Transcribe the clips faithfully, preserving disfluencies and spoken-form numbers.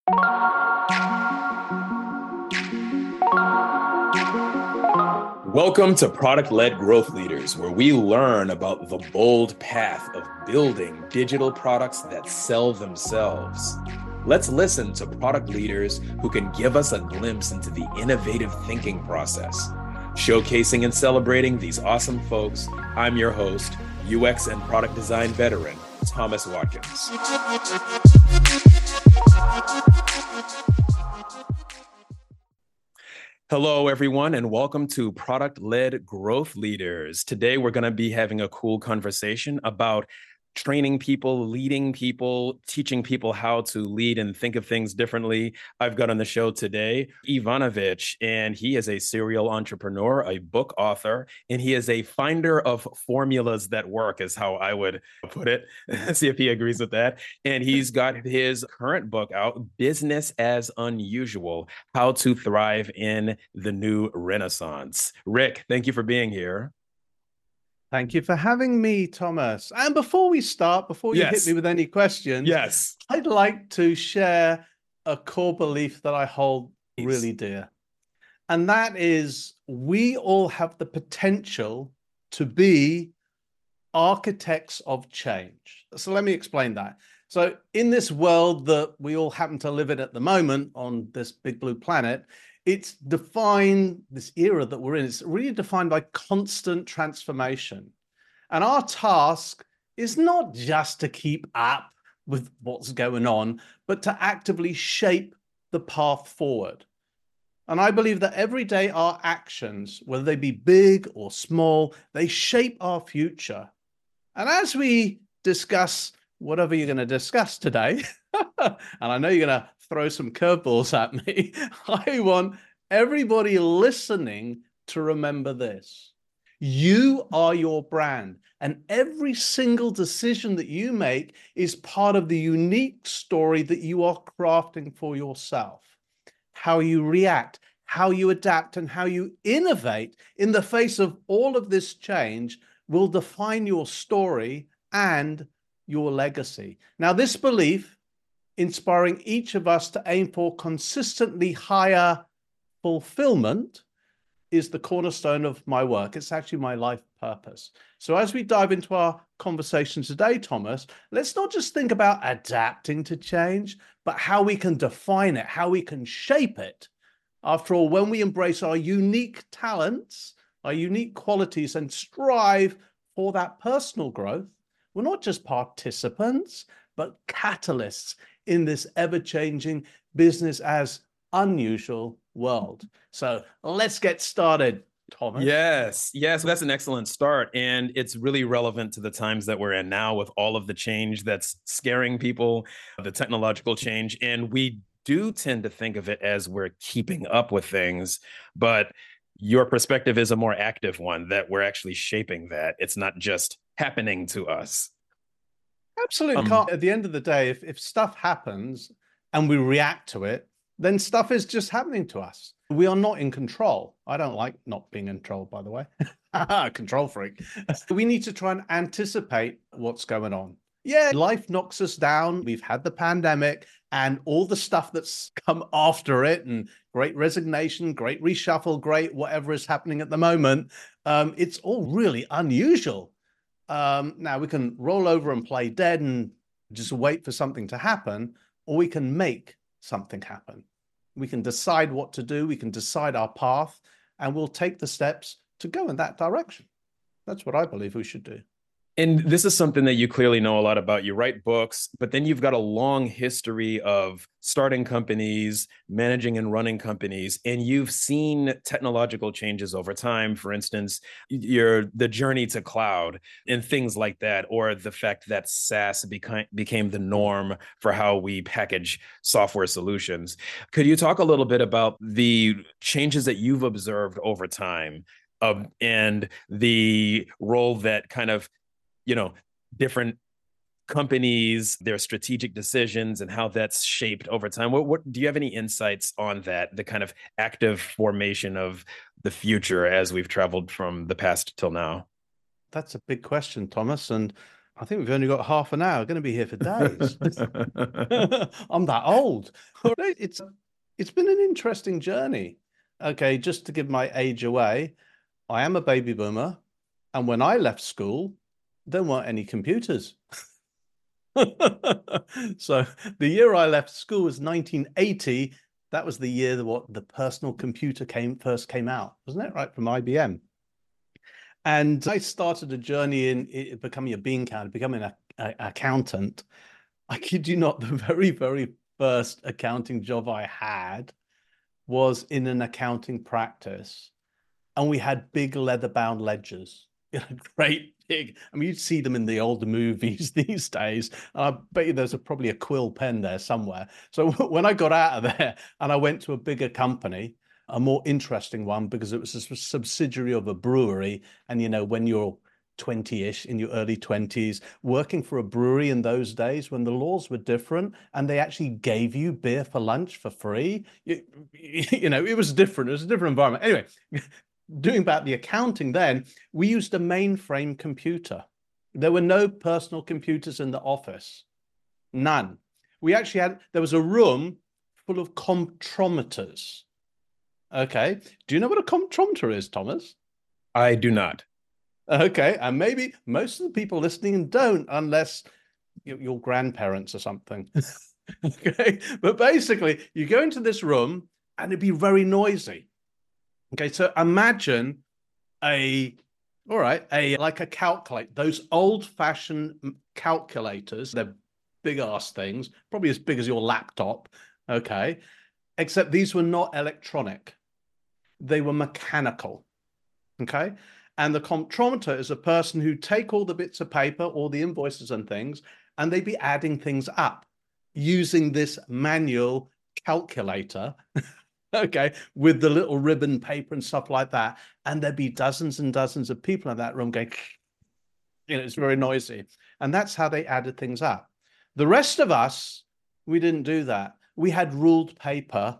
Welcome to Product-Led Growth Leaders, where we learn about the bold path of building digital products that sell themselves. Let's listen to product leaders who can give us a glimpse into the innovative thinking process. Showcasing and celebrating these awesome folks, I'm your host, U X and product design veteran, Thomas Watkins. Hello, everyone, and welcome to Product-Led Growth Leaders. Today, we're going to be having a cool conversation about training people, leading people, teaching people how to lead and think of things differently. I've got on the show today Ivanovich, and he is a serial entrepreneur, a book author, and he is a finder of formulas that work, is how I would put it. See if he agrees with that. And he's got his current book out, Business as Unusual: How to Thrive in the New Renaissance. Rick, thank you for being here. Thank you for having me, Thomas. And before we start, before you Yes. hit me with any questions, Yes. I'd like to share a core belief that I hold Please. really dear. And that is, we all have the potential to be architects of change. So let me explain that. So in this world that we all happen to live in at the moment on this big blue planet, it's defined, this era that we're in, it's really defined by constant transformation. And our task is not just to keep up with what's going on, but to actively shape the path forward. And I believe that every day our actions, whether they be big or small, they shape our future. And as we discuss whatever you're going to discuss today, and I know you're going to throw some curveballs at me, I want everybody listening to remember this. You are your brand, and every single decision that you make is part of the unique story that you are crafting for yourself. How you react, how you adapt, and how you innovate in the face of all of this change will define your story and your legacy. Now, this belief, inspiring each of us to aim for consistently higher fulfillment, is the cornerstone of my work. It's actually my life purpose. So as we dive into our conversation today, Thomas, let's not just think about adapting to change, but how we can define it, how we can shape it. After all, when we embrace our unique talents, our unique qualities, and strive for that personal growth, we're not just participants, but catalysts in this ever-changing business as unusual world. So let's get started, Thomas. Yes, yes, that's an excellent start. And it's really relevant to the times that we're in now with all of the change that's scaring people, the technological change. And we do tend to think of it as we're keeping up with things, but your perspective is a more active one, that we're actually shaping that. It's not just happening to us. Absolutely. Um, At the end of the day, if, if stuff happens and we react to it, then stuff is just happening to us. We are not in control. I don't like not being in control, by the way. Control freak. We need to try and anticipate what's going on. Yeah, life knocks us down. We've had the pandemic and all the stuff that's come after it, and great resignation, great reshuffle, great whatever is happening at the moment. Um, it's all really unusual. Um, now, we can roll over and play dead and just wait for something to happen, or we can make something happen. We can decide what to do. We can decide our path, and we'll take the steps to go in that direction. That's what I believe we should do. And this is something that you clearly know a lot about. You write books, but then you've got a long history of starting companies, managing and running companies, and you've seen technological changes over time. For instance, your the journey to cloud and things like that, or the fact that SaaS became became the norm for how we package software solutions. Could you talk a little bit about the changes that you've observed over time, um, and the role that kind of you know, different companies, their strategic decisions, and how that's shaped over time? What, what do you have any insights on that, the kind of active formation of the future as we've traveled from the past till now? That's a big question, Thomas. And I think we've only got half an hour. We're going to be here for days. I'm that old. It's it's been an interesting journey. Okay, just to give my age away, I am a baby boomer, and when I left school, there weren't any computers. So the year I left school was nineteen eighty. That was the year that what the personal computer came first came out, wasn't it? Right, from I B M. And I started a journey in, in becoming a bean counter, becoming an accountant. I kid you not, the very, very first accounting job I had was in an accounting practice. And we had big leather-bound ledgers, you know, great big. I mean, you'd see them in the older movies these days. And I bet you there's a, probably a quill pen there somewhere. So when I got out of there and I went to a bigger company, a more interesting one, because it was a subsidiary of a brewery. And, you know, when you're twenty-ish, in your early twenties, working for a brewery in those days when the laws were different and they actually gave you beer for lunch for free, you, you know, it was different. It was a different environment. Anyway, doing about the accounting then, we used a mainframe computer. There were no personal computers in the office. None. We actually had, there was a room full of comptrometers. Okay. Do you know what a comptrometer is, Thomas? I do not. Okay. And maybe most of the people listening don't, unless your grandparents or something. Okay. But basically, you go into this room and it'd be very noisy. Okay. So imagine a, all right, a like a calculator, those old fashioned calculators, they're big ass things, probably as big as your laptop. Okay. Except these were not electronic. They were mechanical. Okay. And the comptrometer is a person who take all the bits of paper, all the invoices and things, and they'd be adding things up using this manual calculator, okay, with the little ribbon paper and stuff like that. And there'd be dozens and dozens of people in that room going, you know, it's very noisy. And that's how they added things up. The rest of us, we didn't do that. We had ruled paper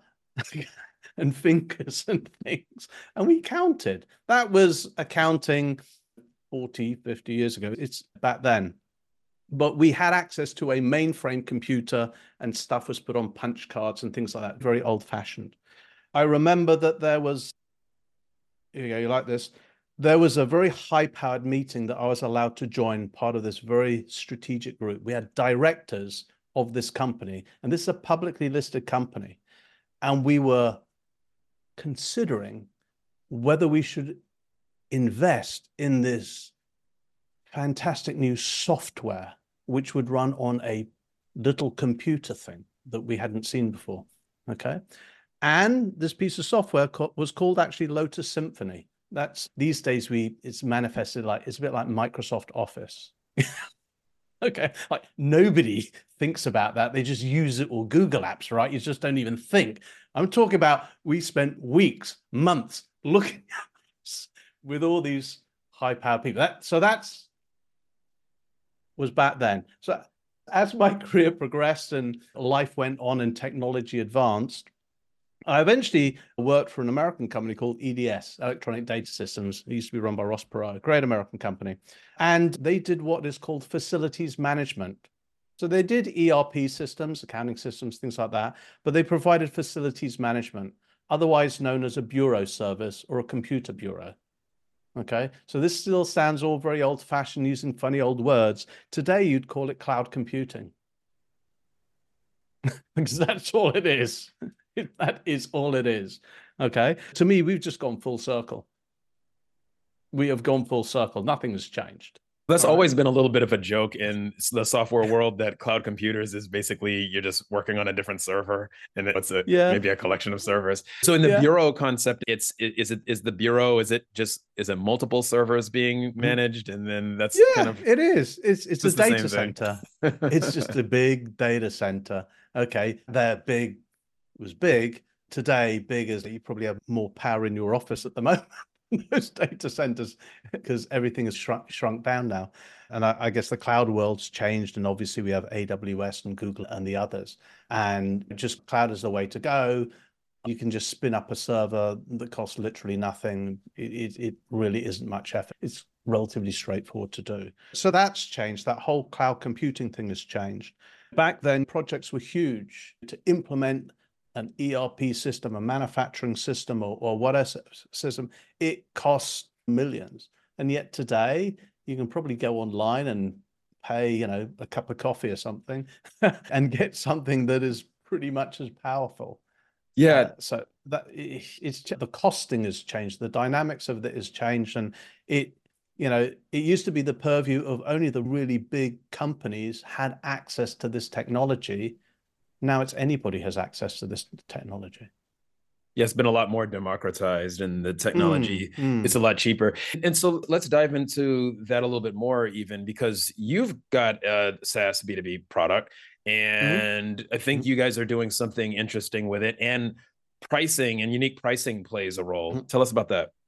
and fingers and things, and we counted. That was accounting forty, fifty years ago. It's back then. But we had access to a mainframe computer and stuff was put on punch cards and things like that, very old fashioned. I remember that there was, here you go, you like this? There was a very high powered meeting that I was allowed to join, part of this very strategic group. We had directors of this company, and this is a publicly listed company. And we were considering whether we should invest in this fantastic new software, which would run on a little computer thing that we hadn't seen before. Okay. And this piece of software was called actually Lotus Symphony. That's these days we it's manifested like it's a bit like Microsoft Office. Okay, like nobody thinks about that. They just use it, or Google Apps, right? You just don't even think. I'm talking about we spent weeks, months looking at this with all these high-powered people. That, so that's was back then. So as my career progressed and life went on and technology advanced, I eventually worked for an American company called E D S, Electronic Data Systems. It used to be run by Ross Perot, a great American company. And they did what is called facilities management. So they did E R P systems, accounting systems, things like that, but they provided facilities management, otherwise known as a bureau service or a computer bureau. Okay, so this still sounds all very old-fashioned, using funny old words. Today, you'd call it cloud computing. Because that's all it is. That is all it is. Okay. To me, we've just gone full circle. We have gone full circle. Nothing has changed. That's all always right. Been a little bit of a joke in the software world that cloud computers is basically you're just working on a different server and it's a yeah. maybe a collection of servers. So in the yeah. bureau concept, it's is it is the bureau is it just is it multiple servers being managed and then that's yeah, kind of it is. It's it's a data center. It's just a big data center. Okay, they're big. It was big. Today, big as you probably have more power in your office at the moment. Those data centers, because everything has shrunk shrunk down now. And I, I guess the cloud world's changed, and obviously we have A W S and Google and the others. And just cloud is the way to go. You can just spin up a server that costs literally nothing. It, it, it really isn't much effort. It's relatively straightforward to do. So that's changed. That whole cloud computing thing has changed. Back then, projects were huge. To implement an E R P system, a manufacturing system, or, or whatever system, it costs millions. And yet today, you can probably go online and pay, you know, a cup of coffee or something and get something that is pretty much as powerful. Yeah. Uh, so that it's the costing has changed, the dynamics of it has changed, and it, you know, it used to be the purview of only the really big companies had access to this technology. Now it's anybody has access to this technology. Yeah, it's been a lot more democratized, and the technology mm, mm. it's a lot cheaper. And so let's dive into that a little bit more, even because you've got a SaaS B two B product, and mm-hmm. I think mm-hmm. you guys are doing something interesting with it, and pricing and unique pricing plays a role. Mm-hmm. Tell us about that.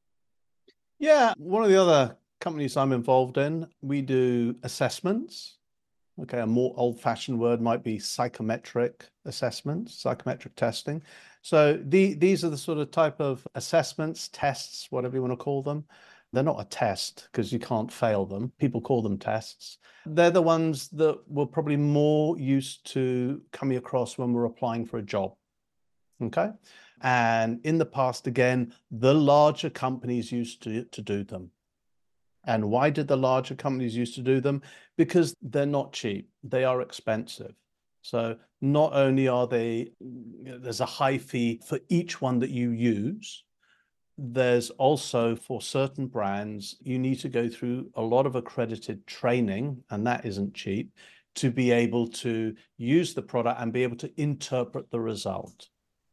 Yeah, one of the other companies I'm involved in, we do assessments. Okay, a more old-fashioned word might be psychometric assessments, psychometric testing. So the, these are the sort of type of assessments, tests, whatever you want to call them. They're not a test because you can't fail them. People call them tests. They're the ones that we're probably more used to coming across when we're applying for a job. Okay. And in the past, again, the larger companies used to, to do them. And why did the larger companies used to do them? Because they're not cheap. They are expensive. So not only are they, there's a high fee for each one that you use, there's also for certain brands, you need to go through a lot of accredited training, and that isn't cheap, to be able to use the product and be able to interpret the result.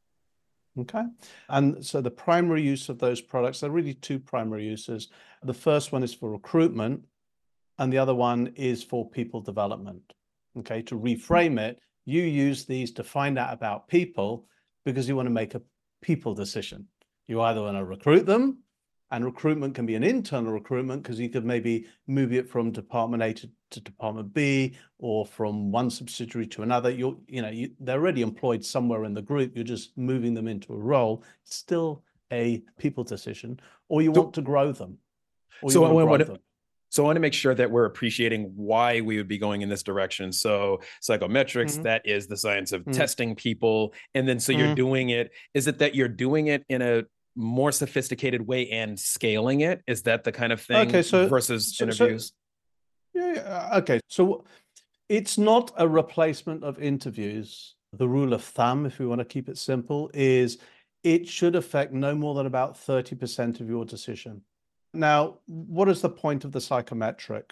Okay. And so the primary use of those products, there are really two primary uses. The first one is for recruitment, and the other one is for people development. Okay. To reframe it, you use these to find out about people because you want to make a people decision. You either want to recruit them, and recruitment can be an internal recruitment because you could maybe move it from department A to, to department B, or from one subsidiary to another. You're, you know, you, they're already employed somewhere in the group. You're just moving them into a role. It's still a people decision, or you so, want to grow them. Or so you want I to want grow to, them. So I want to make sure that we're appreciating why we would be going in this direction. So psychometrics, mm-hmm. that is the science of mm-hmm. testing people. And then so mm-hmm. you're doing it, is it that you're doing it in a more sophisticated way and scaling it? Is that the kind of thing okay, so, versus so, interviews? So, yeah, okay. So it's not a replacement of interviews. The rule of thumb, if we want to keep it simple, is it should affect no more than about thirty percent of your decision. Now, what is the point of the psychometric?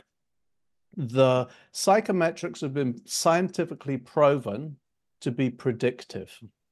The psychometrics have been scientifically proven to be predictive.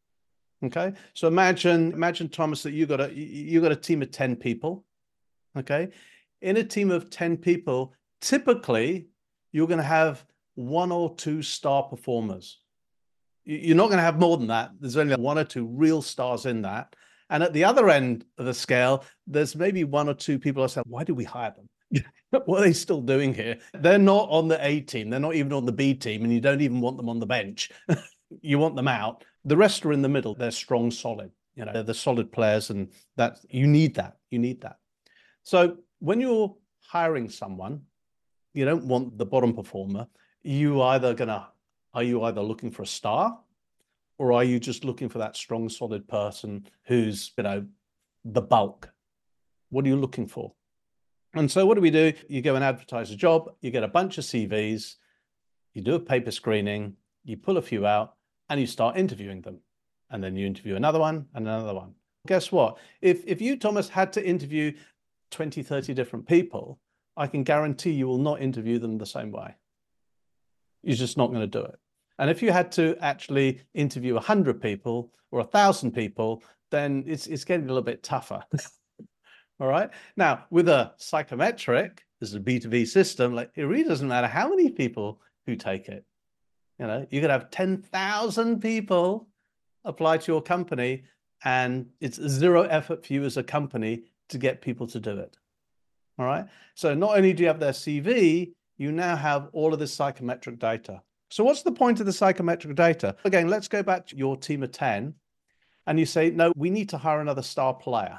Okay, so imagine, imagine Thomas, that you got a you got a team of ten people. Okay, in a team of ten people, typically you're going to have one or two star performers. You're not going to have more than that. There's only one or two real stars in that. And at the other end of the scale, there's maybe one or two people who say, why did we hire them? What are they still doing here? They're not on the A team. They're not even on the B team. And you don't even want them on the bench. You want them out. The rest are in the middle. They're strong, solid. You know, they're the solid players. And that you need that. You need that. So when you're hiring someone, you don't want the bottom performer. You either gonna, are you either looking for a star, or are you just looking for that strong, solid person who's, you know, the bulk? What are you looking for? And so what do we do? You go and advertise a job, you get a bunch of C Vs, you do a paper screening, you pull a few out, and you start interviewing them. And then you interview another one and another one. Guess what? If, if you, Thomas, had to interview twenty, thirty different people, I can guarantee you will not interview them the same way. You're just not going to do it. And if you had to actually interview one hundred people or one thousand people, then it's, it's getting a little bit tougher. All right. Now, with a psychometric, this is a B two B system, like it really doesn't matter how many people who take it. You know, you could have ten thousand people apply to your company, and it's zero effort for you as a company to get people to do it. All right. So not only do you have their C V, you now have all of this psychometric data. So what's the point of the psychometric data? Again, let's go back to your team of ten. and you say, no, we need to hire another star player.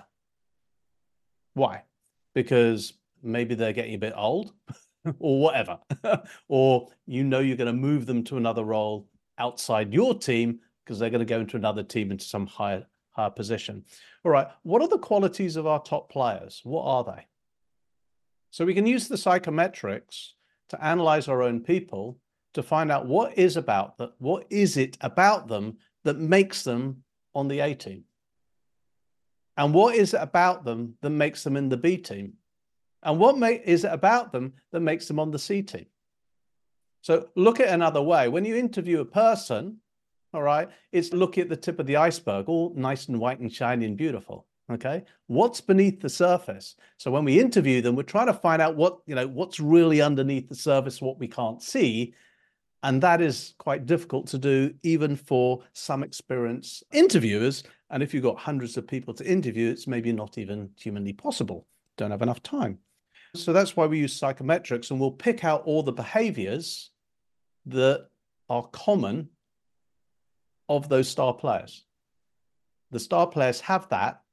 Why? Because maybe they're getting a bit old or whatever, or you know you're going to move them to another role outside your team because they're going to go into another team into some higher, higher position. All right, what are the qualities of our top players? What are they? So we can use the psychometrics to analyze our own people to find out what is about that, what is it about them that makes them on the A team? And what is it about them that makes them in the B team? And what may, is it about them that makes them on the C team? So look at another way. When you interview a person, all right, it's look at the tip of the iceberg, all nice and white and shiny and beautiful. Okay, what's beneath the surface? So when we interview them, we're trying to find out what, you know, what's really underneath the surface, what we can't see. And that is quite difficult to do, even for some experienced interviewers. And if you've got hundreds of people to interview, it's maybe not even humanly possible. Don't have enough time. So that's why we use psychometrics, and we'll pick out all the behaviors that are common of those star players. The star players have that,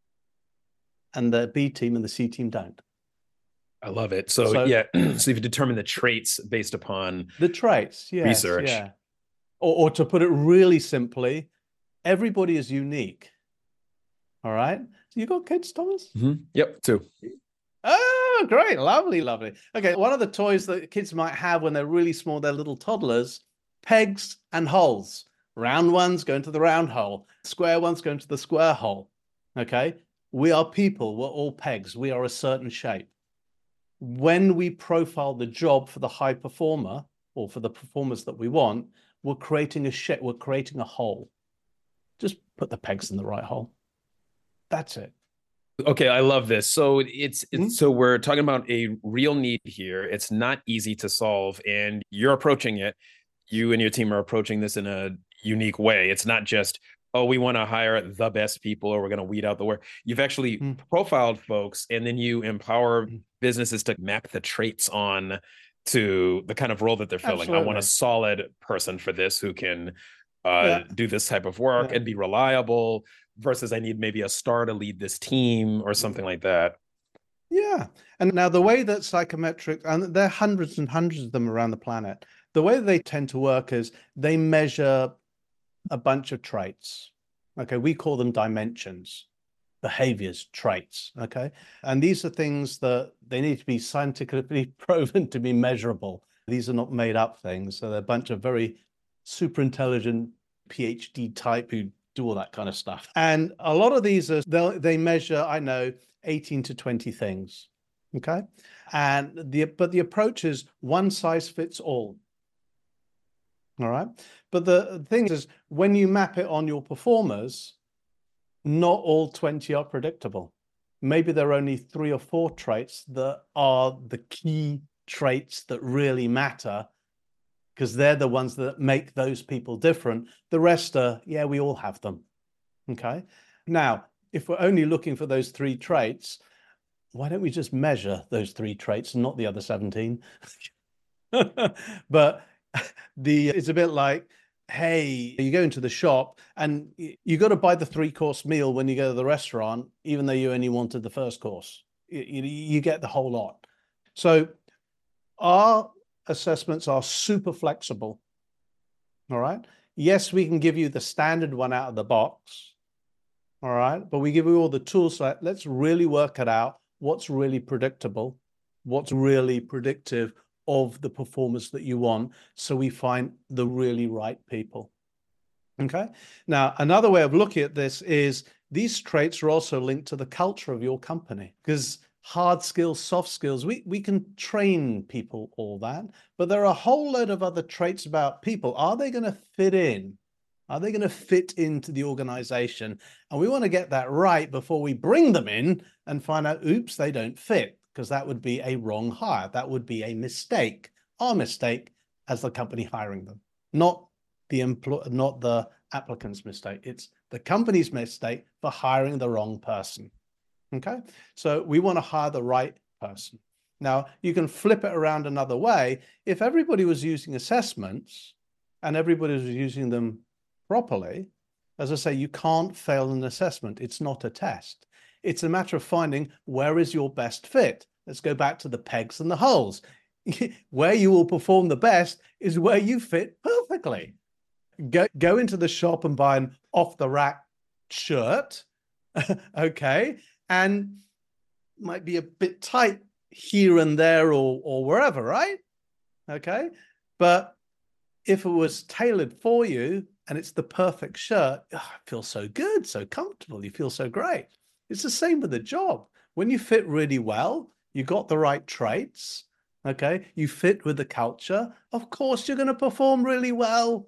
and the B team and the C team don't. I love it. So, so yeah, so you've determined the traits based upon the traits, yes, research. Yeah. Or, or to put it really simply, everybody is unique. All right. So you got kids, Thomas? Mm-hmm. Yep, two. Oh, great. Lovely, lovely. Okay. One of the toys that kids might have when they're really small, they're little toddlers, pegs and holes. Round ones go into the round hole. Square ones go into the square hole. Okay. We are people. We're all pegs. We are a certain shape. When we profile the job for the high performer or for the performers that we want, we're creating a shape. We're creating a hole. Just put the pegs in the right hole. That's it. Okay, I love this. So it's, it's mm-hmm. so we're talking about a real need here. It's not easy to solve, and you're approaching it. You and your team are approaching this in a unique way. It's not just, oh, we want to hire the best people or we're going to weed out the work. You've actually mm. profiled folks, and then you empower mm. businesses to map the traits on to the kind of role that they're filling. Absolutely. I want a solid person for this who can uh, yeah. do this type of work yeah. and be reliable, versus I need maybe a star to lead this team or something like that. Yeah. And now the way that psychometric, and there are hundreds and hundreds of them around the planet, the way they tend to work is they measure a bunch of traits. Okay, we call them dimensions, behaviors, traits. Okay, and these are things that they need to be scientifically proven to be measurable. These are not made up things. So they're a bunch of very super intelligent PhD type who do all that kind of stuff. And a lot of these are, they measure, I know, eighteen to twenty things. Okay, and the but the approach is one size fits all. All right. But the thing is, when you map it on your performers, not all twenty are predictable. Maybe there are only three or four traits that are the key traits that really matter, because they're the ones that make those people different. The rest are, yeah, we all have them. Okay. Now, if we're only looking for those three traits, why don't we just measure those three traits and not the other seventeen? But the it's a bit like, hey, you go into the shop and you got to buy the three course meal when you go to the restaurant, even though you only wanted the first course. You, you get the whole lot. So our assessments are super flexible. All right. Yes, we can give you the standard one out of the box. All right. But we give you all the tools. So let's really work it out. What's really predictable? What's really predictive of the performance that you want, so we find the really right people. Okay. Now, another way of looking at this is these traits are also linked to the culture of your company, because hard skills, soft skills, we, we can train people all that, but there are a whole load of other traits about people. Are they going to fit in? Are they going to fit into the organization? And we want to get that right before we bring them in and find out, oops, they don't fit. Because that would be a wrong hire. That would be a mistake, our mistake as the company hiring them, not the employ, not the applicant's mistake. It's the company's mistake for hiring the wrong person. Okay, so we want to hire the right person. Now you can flip it around another way. If everybody was using assessments and everybody was using them properly, As I say, you can't fail an assessment. It's not a test. It's a matter of finding where is your best fit. Let's go back to the pegs and the holes. Where you will perform the best is where you fit perfectly. Go, go into the shop and buy an off-the-rack shirt, okay, and might be a bit tight here and there or, or wherever, right? Okay, but if it was tailored for you and it's the perfect shirt, oh, it feels so good, so comfortable, you feel so great. It's the same with the job. When you fit really well, you got the right traits, okay, you fit with the culture, of course you're going to perform really well.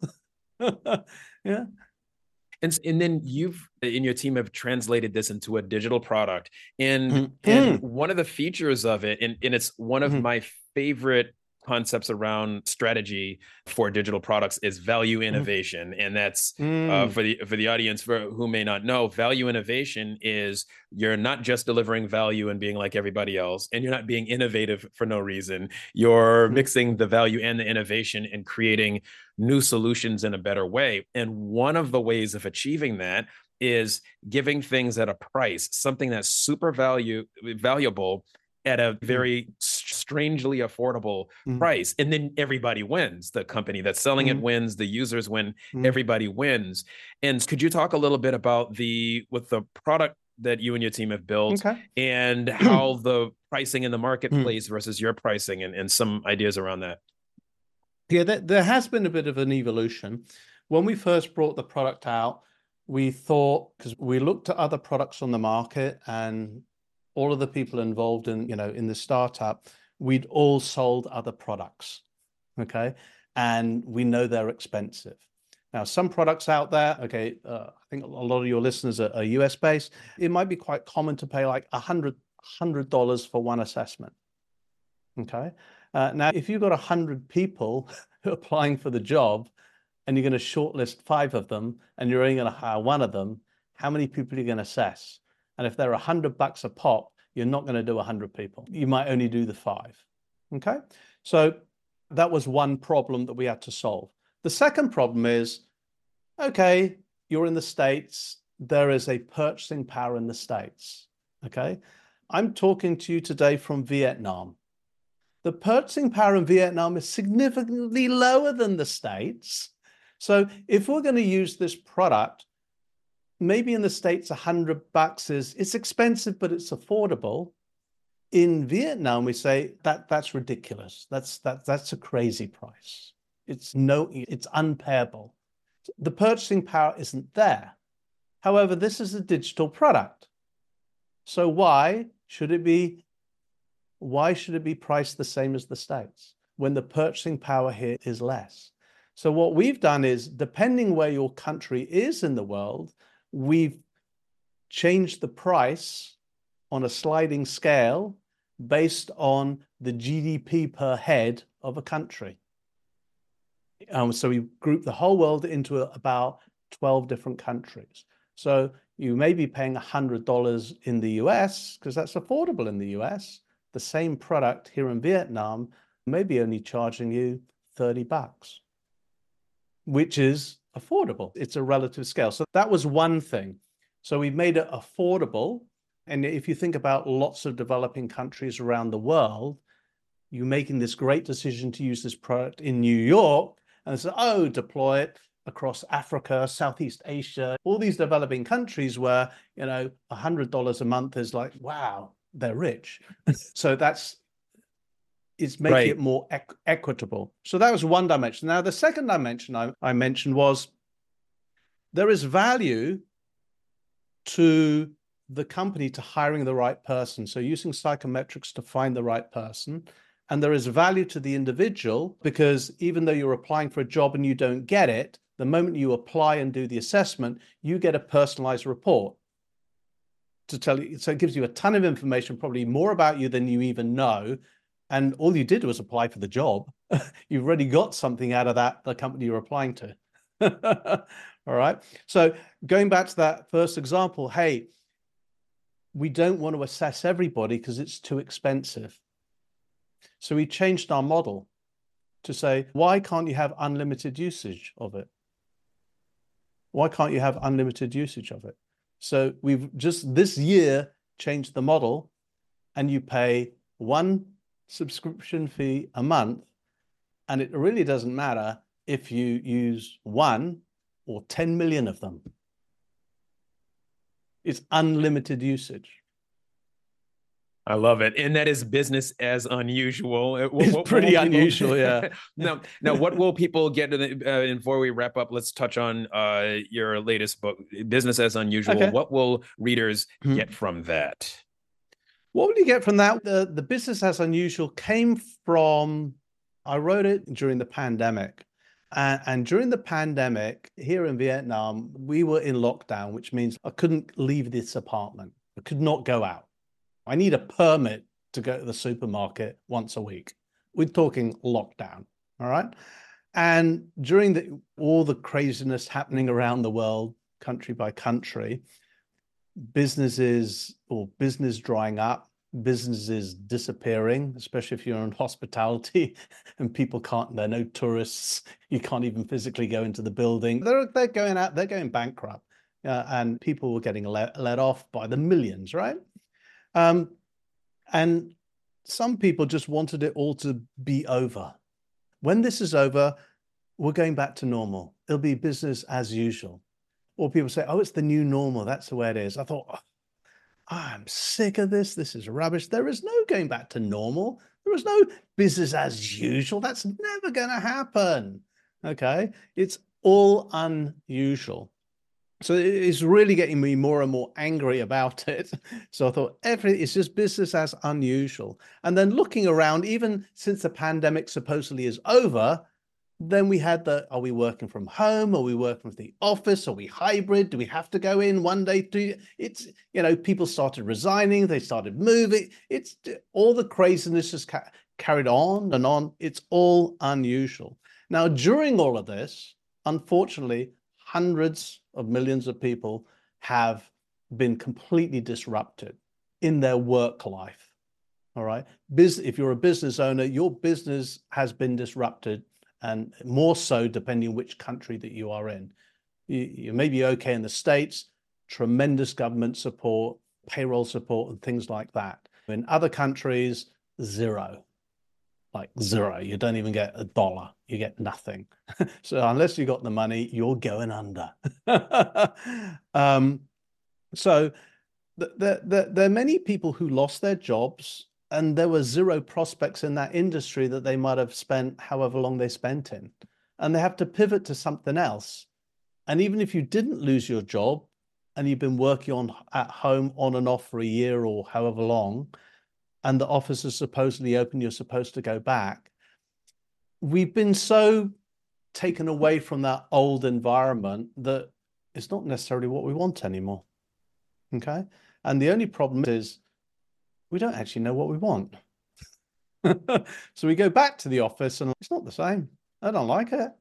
Yeah. And, and then you've in your team have translated this into a digital product. And Mm-hmm. and one of the features of it, and, and it's one of Mm-hmm. my favorite concepts around strategy for digital products, is value innovation. Mm-hmm. And that's mm. uh, for the for the audience for who may not know, value innovation is you're not just delivering value and being like everybody else, and you're not being innovative for no reason. You're mm-hmm. mixing the value and the innovation and creating new solutions in a better way. And one of the ways of achieving that is giving things at a price, something that's super value valuable at a very mm. strangely affordable mm. price. And then everybody wins. The company that's selling mm. it wins, the users win, mm. everybody wins. And could you talk a little bit about the, with the product that you and your team have built, okay. and how the pricing in the marketplace mm. versus your pricing, and, and some ideas around that? Yeah, there, there has been a bit of an evolution. When we first brought the product out, we thought, because we looked at other products on the market and all of the people involved in, you know, in the startup, we'd all sold other products, okay? And we know they're expensive. Now, some products out there, okay, uh, I think a lot of your listeners are, are U S based. It might be quite common to pay like one hundred dollars for one assessment, okay? Uh, now, if you've got one hundred people applying for the job and you're going to shortlist five of them and you're only going to hire one of them, how many people are you going to assess? And if they're one hundred bucks a pop, you're not going to do one hundred people. You might only do the five, okay? So that was one problem that we had to solve. The second problem is, okay, you're in the States. There is a purchasing power in the States, okay? I'm talking to you today from Vietnam. The purchasing power in Vietnam is significantly lower than the States. So if we're going to use this product, maybe in the States, one hundred bucks is, it's expensive, but it's affordable. In Vietnam, we say that that's ridiculous. That's, that, that's a crazy price. It's no, it's unpayable. The purchasing power isn't there. However, this is a digital product. So why should it be Why should it be priced the same as the States when the purchasing power here is less? So what we've done is, depending where your country is in the world, we've changed the price on a sliding scale based on the G D P per head of a country. Um, so we group the whole world into a, about twelve different countries. So you may be paying one hundred dollars in the U S because that's affordable in the U S. The same product here in Vietnam may be only charging you thirty bucks, which is affordable. It's a relative scale. So that was one thing. So we made it affordable. And if you think about lots of developing countries around the world, you're making this great decision to use this product in New York and say, oh, deploy it across Africa, Southeast Asia, all these developing countries where, you know, one hundred dollars a month is like, wow, they're rich. So that's, it's making right. it more equ equitable. So that was one dimension. Now, the second dimension I, I mentioned was there is value to the company to hiring the right person. So using psychometrics to find the right person. And there is value to the individual because even though you're applying for a job and you don't get it, the moment you apply and do the assessment, you get a personalized report to tell you. So it gives you a ton of information, probably more about you than you even know. And all you did was apply for the job. You've already got something out of that, the company you're applying to. All right. So going back to that first example, hey, we don't want to assess everybody because it's too expensive. So we changed our model to say, why can't you have unlimited usage of it? Why can't you have unlimited usage of it? So we've just this year changed the model, and you pay one subscription fee a month, and it really doesn't matter if you use one or ten million of them. It's unlimited usage. I love it. And that is business as unusual. What, It's what, pretty what unusual, yeah. now, now, what will people get to the, uh, and before we wrap up, let's touch on uh, your latest book, Business as Unusual. Okay. What will readers get from that? What will you get from that? The, the Business as Unusual came from, I wrote it during the pandemic. And, and during the pandemic here in Vietnam, we were in lockdown, which means I couldn't leave this apartment. I could not go out. I need a permit to go to the supermarket once a week. We're talking lockdown, all right? And during the, all the craziness happening around the world, country by country, businesses or business drying up, businesses disappearing, especially if you're in hospitality and people can't, there are no tourists, you can't even physically go into the building. They're, they're going out, they're going bankrupt. Uh, and people were getting let, let off by the millions, right? Um, and some people just wanted it all to be over. When this is over, we're going back to normal. It'll be business as usual. Or people say, oh, it's the new normal. That's the way it is. I thought, oh, I'm sick of this. This is rubbish. There is no going back to normal. There is no business as usual. That's never going to happen. Okay. It's all unusual. So it's really getting me more and more angry about it. So I thought, everything is just business as unusual. And then looking around, even since the pandemic supposedly is over, then we had the, are we working from home? Are we working from the office? Are we hybrid? Do we have to go in one day? To, it's, you know, people started resigning. They started moving. It's all the craziness just ca carried on and on. It's all unusual. Now, during all of this, unfortunately, hundreds of millions of people have been completely disrupted in their work life. All right. Biz if you're a business owner, your business has been disrupted, and more so depending which country that you are in. You, you may be okay in the States, tremendous government support, payroll support, and things like that. In other countries, zero. Like zero. You don't even get a dollar. You get nothing. So unless you got the money, you're going under. um, so th th th there are many people who lost their jobs, and there were zero prospects in that industry that they might have spent however long they spent in. And they have to pivot to something else. And even if you didn't lose your job and you've been working on at home on and off for a year or however long, and the office is supposedly open, you're supposed to go back. We've been so taken away from that old environment that it's not necessarily what we want anymore. Okay. And the only problem is we don't actually know what we want. So we go back to the office and it's not the same. I don't like it.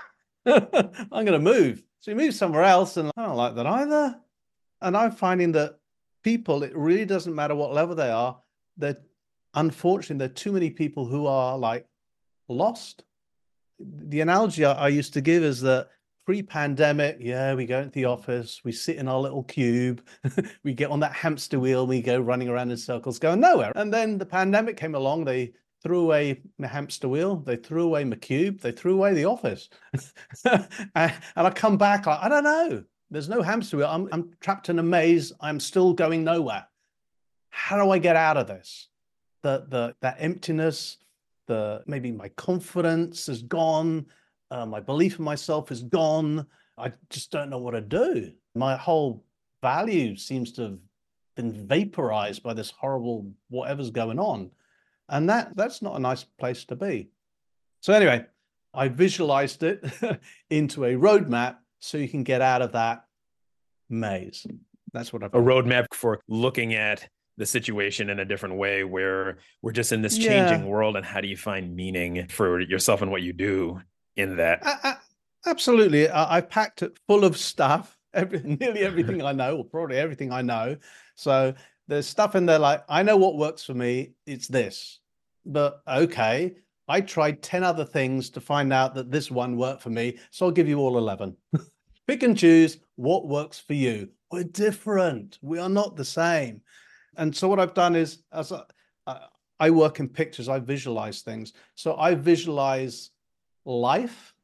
I'm going to move. So we move somewhere else and I don't like that either. And I'm finding that people, it really doesn't matter what level they are. That unfortunately, there are too many people who are like lost. The analogy I, I used to give is that pre-pandemic, yeah, we go into the office, we sit in our little cube, we get on that hamster wheel, we go running around in circles, going nowhere. And then the pandemic came along, they threw away my hamster wheel, they threw away my cube, they threw away the office. and, and I come back, like, I don't know, there's no hamster wheel, I'm, I'm trapped in a maze, I'm still going nowhere. How do I get out of this? The, the, that emptiness, the, maybe my confidence is gone. Uh, my belief in myself is gone. I just don't know what to do. My whole value seems to have been vaporized by this horrible whatever's going on. And that, that's not a nice place to be. So anyway, I visualized it into a roadmap so you can get out of that maze. That's what I've A roadmap for looking at the situation in a different way, where we're just in this yeah. changing world, and how do you find meaning for yourself and what you do in that? I, I, absolutely. I, I packed it full of stuff, every, nearly everything I know, or probably everything I know. So there's stuff in there like, I know what works for me, it's this. But okay, I tried ten other things to find out that this one worked for me, so I'll give you all eleven. Pick and choose what works for you. We're different. We are not the same. And so what I've done is, as a, uh, I work in pictures, I visualize things. So I visualize life,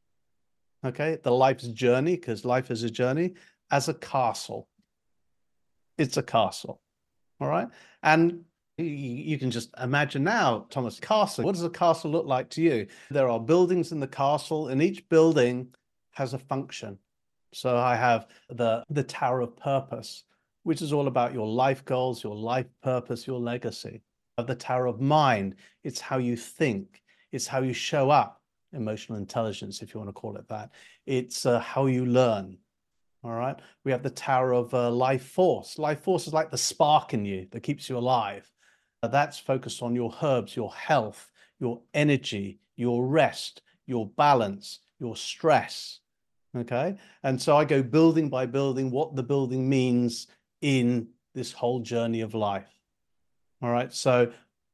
okay, the life's journey, because life is a journey, as a castle. It's a castle, all right? And you can just imagine now, Thomas, castle. What does a castle look like to you? There are buildings in the castle, and each building has a function. So I have the, the Tower of Purpose, which is all about your life goals, your life purpose, your legacy. The Tower of Mind, it's how you think. It's how you show up, emotional intelligence, if you want to call it that. It's uh, how you learn, all right? We have the Tower of uh, Life Force. Life Force is like the spark in you that keeps you alive. Uh, that's focused on your herbs, your health, your energy, your rest, your balance, your stress, okay? And so I go building by building what the building means in this whole journey of life. All right. So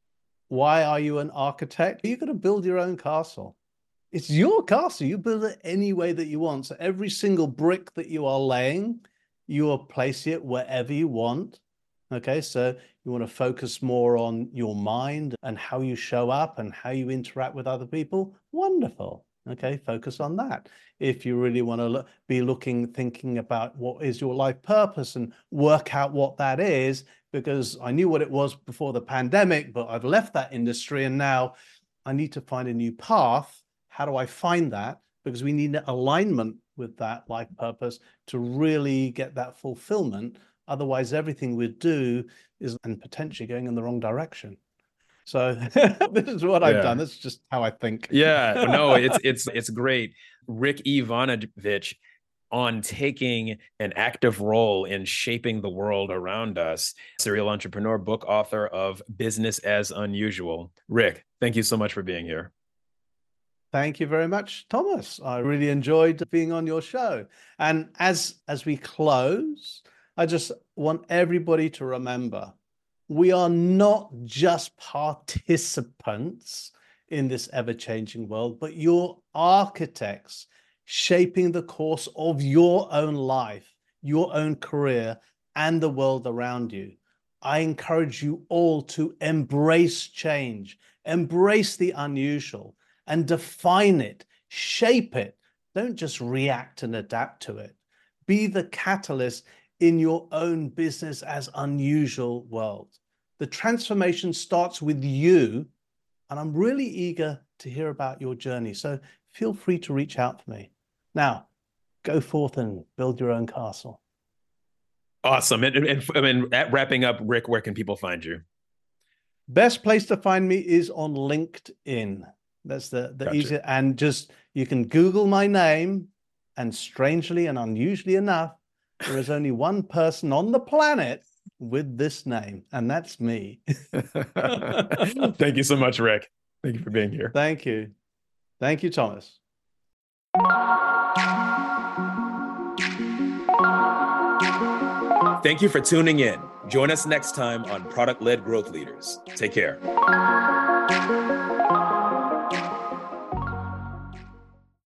why are you an architect? You're going to build your own castle. It's your castle. You build it any way that you want. So every single brick that you are laying, you will place it wherever you want. Okay. So you want to focus more on your mind and how you show up and how you interact with other people. Wonderful. Okay. Focus on that. If you really want to look, be looking, thinking about what is your life purpose and work out what that is, because I knew what it was before the pandemic, but I've left that industry and now I need to find a new path. How do I find that? Because we need alignment with that life purpose to really get that fulfillment. Otherwise, everything we do is and potentially going in the wrong direction. So this is what yeah. I've done. That's just how I think. Yeah, no, it's it's it's great. Rick Ivanovich, on taking an active role in shaping the world around us, serial entrepreneur, book author of Business as Unusual. Rick, thank you so much for being here. Thank you very much, Thomas. I really enjoyed being on your show. And as as we close, I just want everybody to remember, we are not just participants in this ever-changing world, but you're architects shaping the course of your own life, your own career, and the world around you. I encourage you all to embrace change, embrace the unusual, and define it, shape it. Don't just react and adapt to it. Be the catalyst in your own business as unusual world. The transformation starts with you, and I'm really eager to hear about your journey. So feel free to reach out to me. Now, go forth and build your own castle. Awesome. And, and, and at wrapping up, Rick, where can people find you? Best place to find me is on LinkedIn. That's the, the gotcha. easier. And just, you can Google my name, and strangely and unusually enough, there is only one person on the planet with this name, and that's me. Thank you so much, Rick. Thank you for being here. Thank you. Thank you, Thomas. Thank you for tuning in. Join us next time on Product-Led Growth Leaders. Take care.